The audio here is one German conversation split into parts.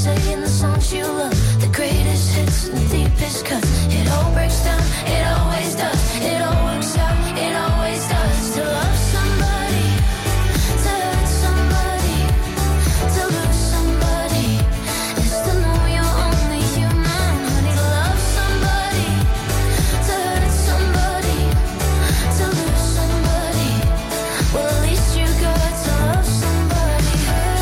say in the songs you love, the greatest hits and the deepest cuts. It all breaks down, it always does. It all works out, it always does. To love somebody, to hurt somebody, to lose somebody, is to know you're only human. Honey, to love somebody, to hurt somebody, to lose somebody. Well, at least you got to love somebody.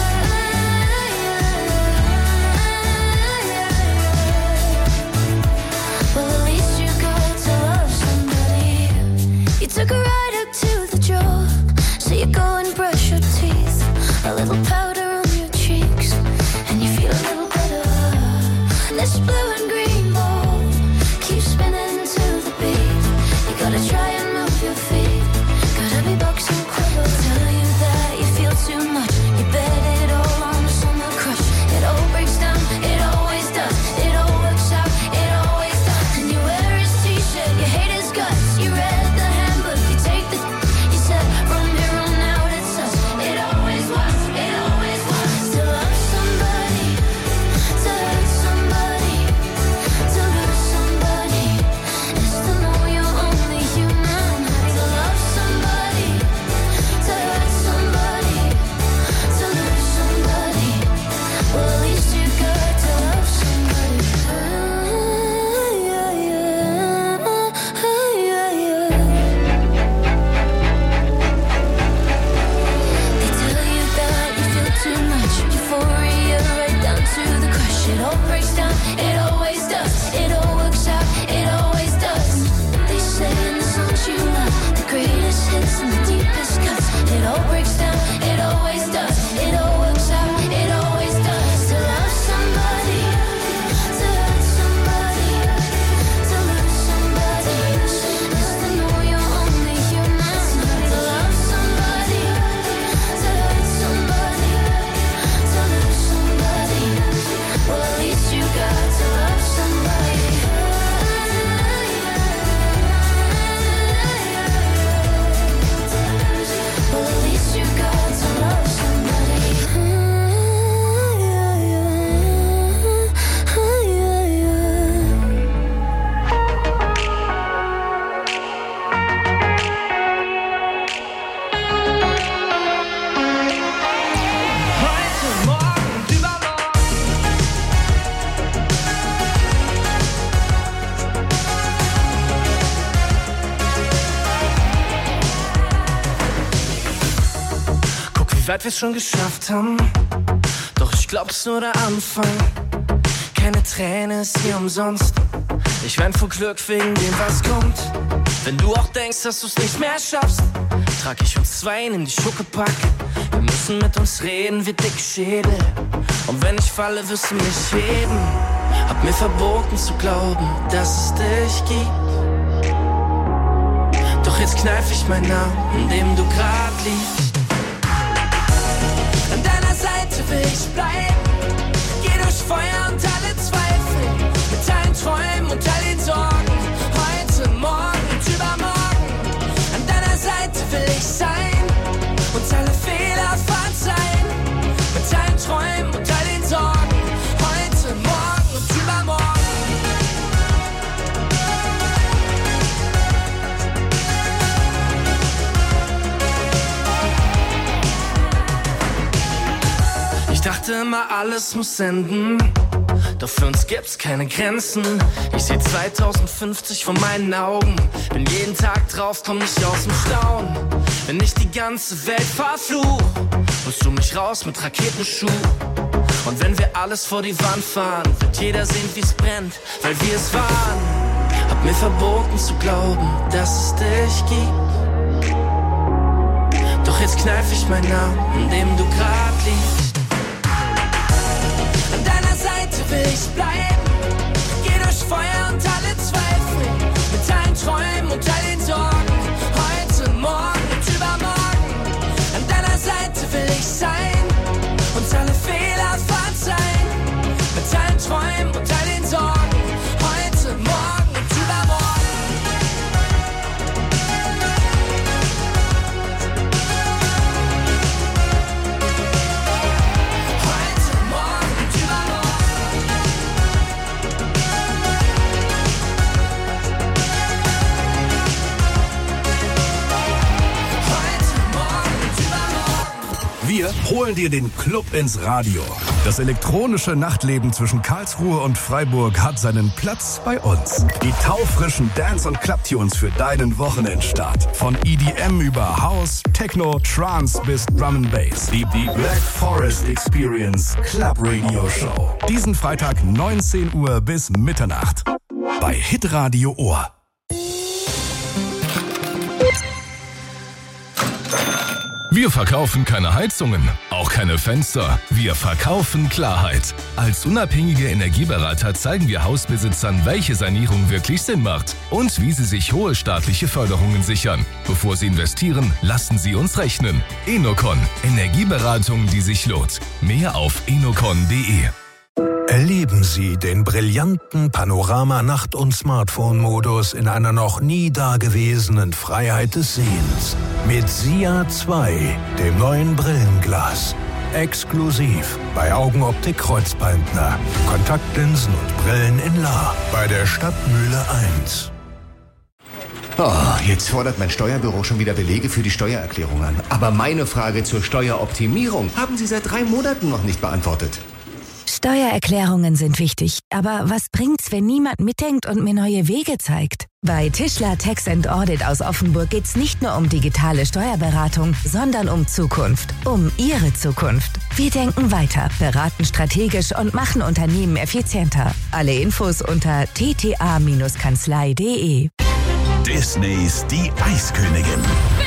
Well, at least you got to love somebody. You took a ride up to the job, so you go and brush your teeth. A little powder on your cheeks, and you feel a little better. This blue and green ball keeps spinning to the beat. You gotta try and move your feet. Gotta be boxing quicker. Tell you that you feel too much. You bet it all on the summer crush. It all breaks down, it always does. It all works out, it always does. And you wear his t-shirt, you hate his guts. You read the handbook, you take the. You said from here on out it's us. It always was, it always was. To love somebody, to hurt somebody, to lose somebody, is to know you're only human. Honey, to love somebody, to hurt somebody, to lose somebody. Well, at least you got to love somebody. Yeah, yeah, yeah, yeah. They tell you that you feel too much. Euphoria right down to the crush. It all breaks down, it always does. It all works out, it always does. They say in the songs you love, the greatest hits and the deepest cuts. It all breaks down, it always does. It all works out, it always does. To love somebody, to hurt somebody, to lose somebody, is to know you're only human. To love somebody, to hurt somebody, to lose somebody. Well, at least you got to love somebody. Well, at least you got to love somebody. Heute, morgen und übermorgen. Guck, wie weit wir's schon geschafft haben. Doch ich glaub's nur der Anfang. Keine Träne ist hier umsonst. Ich wein vor Glück wegen dem, was kommt. Wenn du auch denkst, dass du's nicht mehr schaffst, trag ich uns zwei in die Schuckepack. Wir müssen mit uns reden wie dicke Schädel. Und wenn ich falle, wirst du mich heben. Hab mir verboten zu glauben, dass es dich gibt. Doch jetzt kneif ich meinen Namen, in dem du grad liegst. An deiner Seite will ich bleiben. Geh durch Feuer und alle Zweifel. Mit allen Träumen und all den Sorgen. Heute, morgen und übermorgen. An deiner Seite will ich sein. Und alle Fehler verzeihen. Mit allen Träumen und all den Sorgen. Heute, morgen und übermorgen. Ich dachte immer, alles muss enden. Doch für uns gibt's keine Grenzen. Ich seh 2050 vor meinen Augen. Bin jeden Tag drauf, komm nicht aus dem Staunen. Wenn ich die ganze Welt verfluch, holst du mich raus mit Raketenschuh. Und wenn wir alles vor die Wand fahren, wird jeder sehen, wie's brennt, weil wir es waren. Hab mir verboten zu glauben, dass es dich gibt. Doch jetzt kneif ich meinen Namen, in dem du grad liegst. An deiner Seite will ich bleiben. Geh durch Feuer und alle Zweifel. Mit allen Träumen und all den Sorgen. Heute, morgen und übermorgen. An deiner Seite will ich sein. Und alle Fehler verzeihen. Mit allen Träumen und all den Sorgen. Heute, morgen und übermorgen. holen dir den Club ins Radio. Das elektronische Nachtleben zwischen Karlsruhe und Freiburg hat seinen Platz bei uns. Die taufrischen Dance- und Clubtunes für deinen Wochenendstart. Von EDM über House, Techno, Trance bis Drum & Bass. Die Black Forest Experience Club Radio Show. Diesen Freitag 19 Uhr bis Mitternacht. Bei Hitradio Ohr. Wir verkaufen keine Heizungen, auch keine Fenster. Wir verkaufen Klarheit. Als unabhängige Energieberater zeigen wir Hausbesitzern, welche Sanierung wirklich Sinn macht und wie sie sich hohe staatliche Förderungen sichern. Bevor sie investieren, lassen sie uns rechnen. Enocon, Energieberatung, die sich lohnt. Mehr auf enocon.de. Erleben Sie den brillanten Panorama-Nacht- und Smartphone-Modus in einer noch nie dagewesenen Freiheit des Sehens. Mit SIA 2, dem neuen Brillenglas. Exklusiv bei Augenoptik Kreuzbaldner. Kontaktlinsen und Brillen in La. Bei der Stadtmühle 1. Oh, jetzt fordert mein Steuerbüro schon wieder Belege für die Steuererklärung an. Aber meine Frage zur Steueroptimierung haben Sie seit 3 Monaten noch nicht beantwortet. Steuererklärungen sind wichtig, aber was bringt's, wenn niemand mitdenkt und mir neue Wege zeigt? Bei Tischler Tax & Audit aus Offenburg geht's nicht nur um digitale Steuerberatung, sondern um Zukunft, um Ihre Zukunft. Wir denken weiter, beraten strategisch und machen Unternehmen effizienter. Alle Infos unter tta-kanzlei.de. Disneys Die Eiskönigin.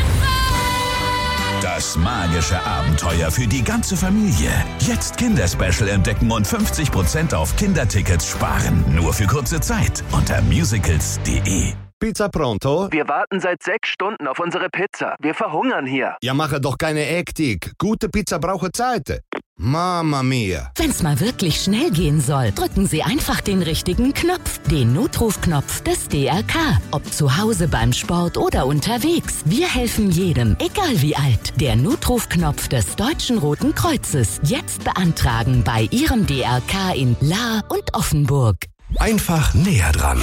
Das magische Abenteuer für die ganze Familie. Jetzt Kinderspecial entdecken und 50% auf Kindertickets sparen. Nur für kurze Zeit unter musicals.de. Pizza pronto? Wir warten seit 6 Stunden auf unsere Pizza. Wir verhungern hier. Ja, mache doch keine Hektik. Gute Pizza braucht Zeit. Mama mia. Wenn's mal wirklich schnell gehen soll, drücken Sie einfach den richtigen Knopf. Den Notrufknopf des DRK. Ob zu Hause, beim Sport oder unterwegs. Wir helfen jedem, egal wie alt. Der Notrufknopf des Deutschen Roten Kreuzes. Jetzt beantragen bei Ihrem DRK in La und Offenburg. Einfach näher dran.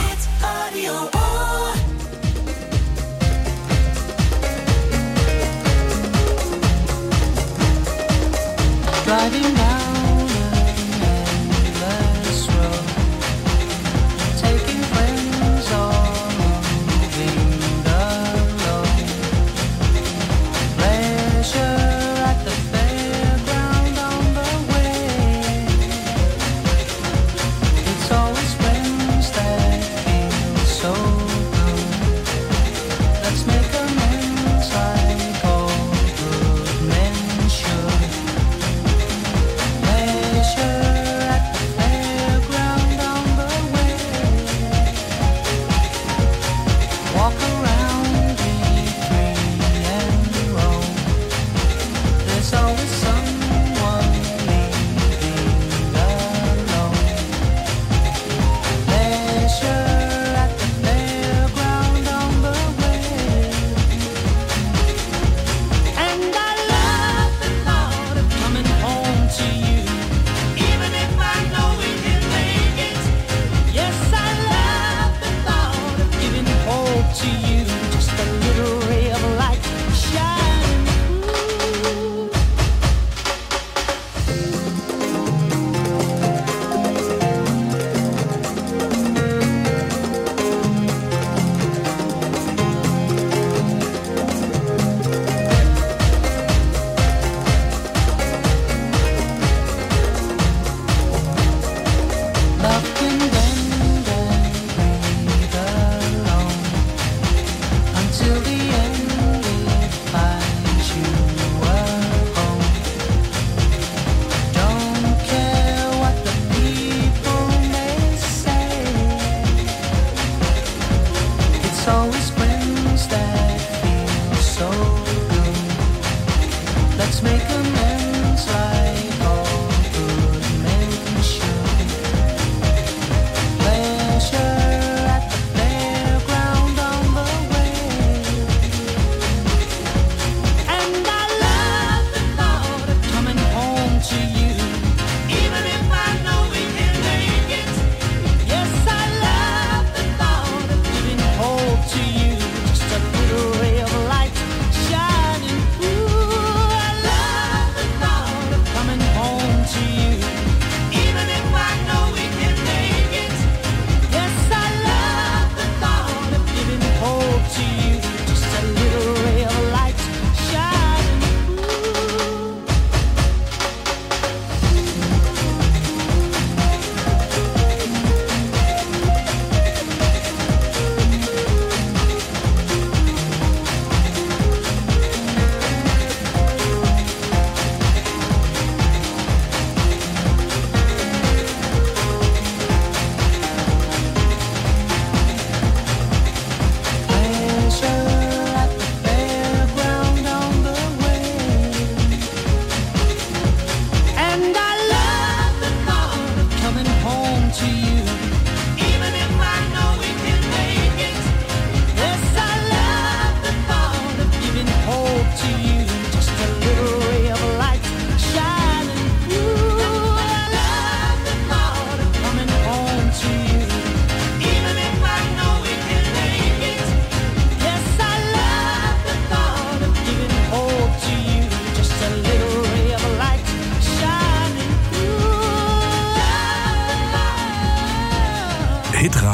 Driving down an endless road, taking friends or moving alone. Pleasure at the fairground on the way. It's always friends that feel so good. Let's make amends like all good men should.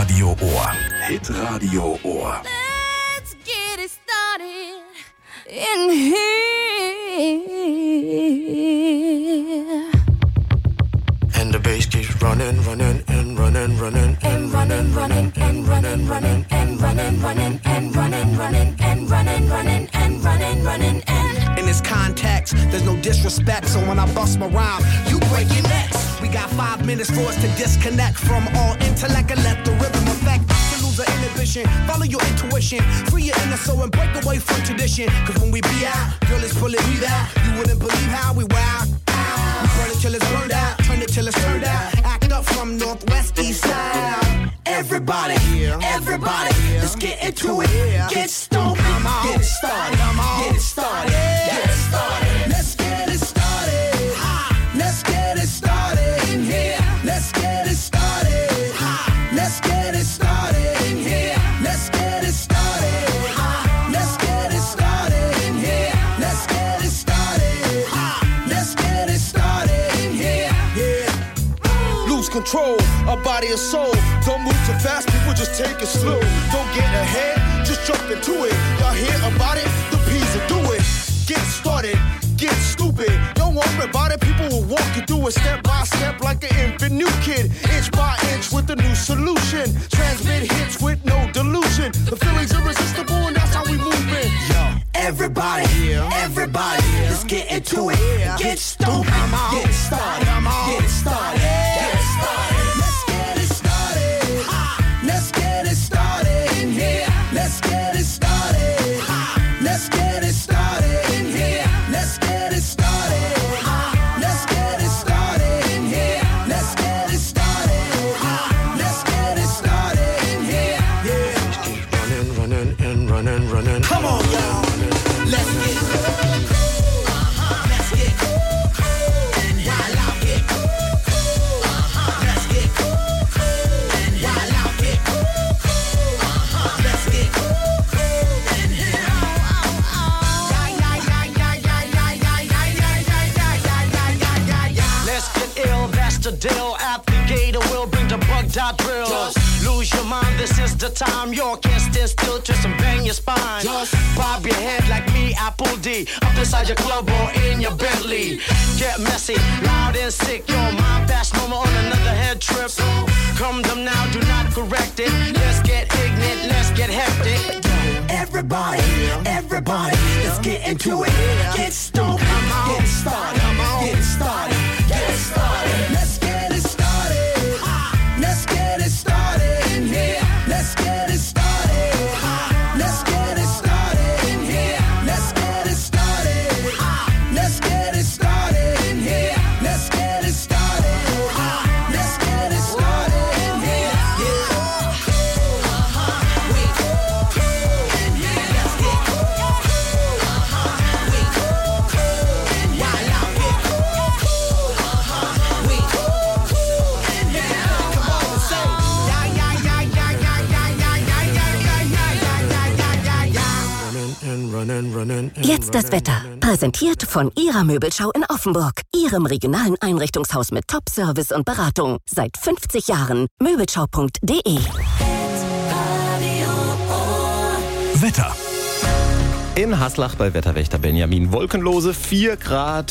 Hitradio Ohr. Hitradio Ohr. Let's get it started in here. And the bass keeps running, running, and running, running, and running, running, and running, running, and running, running, and running, running, and running, running, and running, running, and. In this context, there's no disrespect, so when I bust my rhyme, you break your necks. We got 5 minutes for us to disconnect from all intellect and let the rhythm affect. To lose the inhibition, follow your intuition, free your inner soul and break away from tradition. Cause when we be out, girl, it's pulling me out. You wouldn't believe how we wow. We burn it till it's burned out, turn it till it's turned out. Act up from Northwest East Side. Everybody, everybody, let's get into it. Get stoked, get it started, get it started, get it started. Let's get it started. Let's get it started in here. Let's get it started. Let's get it started in here. Let's get it started. Let's get it started in here. Let's get it started. Let's get it started in here. Yeah. Lose control, our body and soul. Don't move too fast, people just take it slow. Don't get ahead, just jump into it. Y'all hear about it? The P's will do it. Get started, get stupid. Don't worry about it, people will walk you through it step by step like an infant new kid. Inch by inch with a new solution. Transmit hits with no delusion. The feeling's irresistible and that's how we move it. Yo, everybody, everybody, let's get into it. Get stupid, get started, get it started, get it started. Let's get it started. Let's get it started in here. Let's get it started. Let's get it started in here. Let's get it started. Let's get it started in here. Let's get it started. Let's get it started in here. Yeah. Keep running, running, and running, running. Come on, y'all. Let's get it. Let's get it. And while out here. Let's get it. And while out here. Let's get it. And here. Let's get ill, that's the deal. Applicator will bring the bug dot drill. Just lose your mind, this is the time. You can't stand still, twist and bang your spine. Just bob your head like me, Apple D. Up inside your club or in your Bentley. Get messy, loud and sick. Your mind fast, no more on another head trip. Come them now, do not correct it. Let's get ignorant, let's get hectic. Everybody, everybody, let's get into it. Get stoked, get it started, get it started, get it started. Let's get it started. Let's get it started in here. Let's get it started. Let's get it started in here. Let's get it started. Let's get it started in here. Let's get it started. Let's get it started in here. Yeah. Jetzt das Wetter. Präsentiert von Ihrer Möbelschau in Offenburg. Ihrem regionalen Einrichtungshaus mit Top-Service und Beratung. Seit 50 Jahren. Möbelschau.de. Wetter. In Haslach bei Wetterwächter Benjamin wolkenlose 4 Grad.